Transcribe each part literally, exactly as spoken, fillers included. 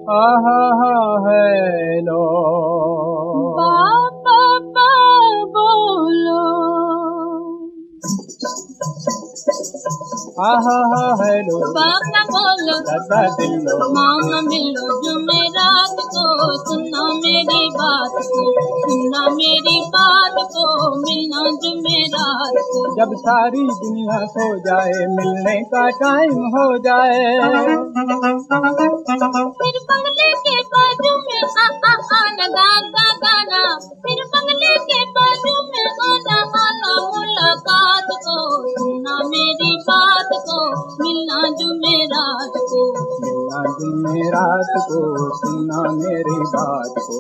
आहा हा हेलो बाबा बोलो आहा हा हेलो बाबा बोलो दादा दिलो मामा मिलो जुमेरात को सुनना मेरी बात को सुनना मेरी बात को मिलना जुमेरात को जब सारी दुनिया सो जाए मिलने का टाइम हो जाए फिर बंगले के बाजू में आ आ आना गाना गाना फिर बंगले के बाजू में आना आना मुलाकात को सुनना मेरी बात को मिलना जुमेरात को मिलना जुमेरात को सुनना मेरी बात को।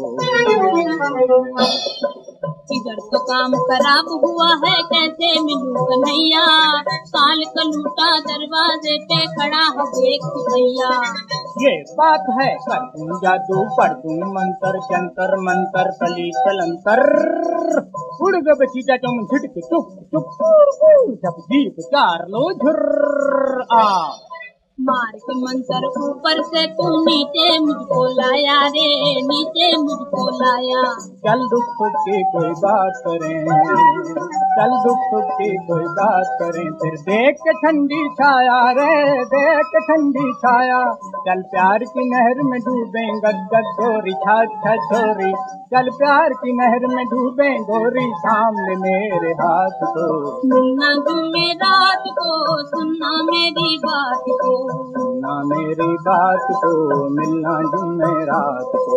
इधर तो काम खराब हुआ है कैसे मिलूं कन्हैया काल का लूटा दरवाजे पे खड़ा है देख भैया ये बात है कर दूं जादू पढ़ दूं मंतर जंतर मंतर कली चलंतर उड़ गए बचीटा तुम झिटक चुप चुप जब जीप चार लो झुर्र आ मार के मंतर ऊपर से तू नीचे मुझको लाया रे नीचे मुझको लाया चल दुख सुख की कोई बात करें चल दुख सुख की कोई बात करें फिर देख के ठंडी छाया रे देख के ठंडी छाया चल प्यार की नहर में डूबे गद गोरी छाछ छोरी चल प्यार की नहर में डूबे गोरी सामने मेरे हाथ को मिलना जुमेरात को सुनना मेरी बात को सुनना मेरी बात को मिलना जुमेरात को।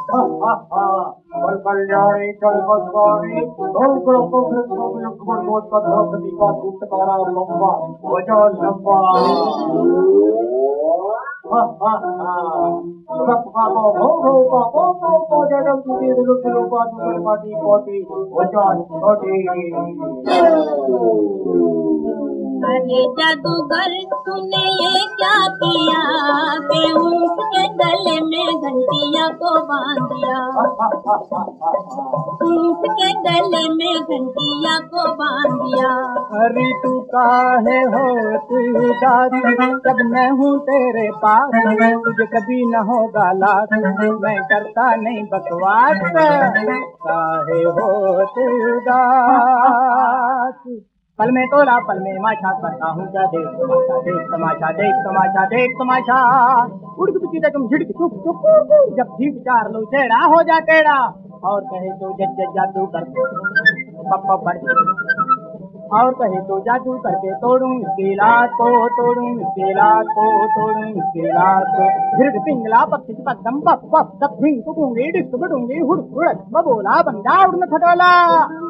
कल कल्याणी कल बसवानी दो ग्रुपों में दो युगमन मोट का द्रौपदी का दूतकारा लंबा वजह लंबा हा हा हा सुरत बाबा हो हो बाबा हो हो जगम तुझे दिलो दिलो बाजू कर पाटी पोटी वजह छोटी अरे जादूगर तूने ये क्या किया के ऊँट के गले में घंटिया को बांध दिया ऊँट के गले में घंटिया को बांध दिया अरे तू काहे हो तू उदास जब मैं हूँ तेरे पास तुझे कभी न होगा लाख मैं करता नहीं बकवास काहे हो तू उदास पल में तोड़ा पल में माशा करता हूँ क्या देख तमाशा देख तमाशा देख तमाशा देख तमाशा उड़ के पीछे तुम झिड़क चुप चुप जब ठीक चार लो टेढ़ा हो जा टेढ़ा और कहे तो जज जादू कर पप्पा पड़ और कहे तो जादू करके तोड़ूं इसकी लात को तोड़ूं इसकी लात को तोड़ूं इसकी लात को झिड़क पिंगला पक्षी पक्कम पप पप तब भिंग टूंगी डिस्क बडूंगी हुड़ हुड़ बबोला बंजा उड़न खटोला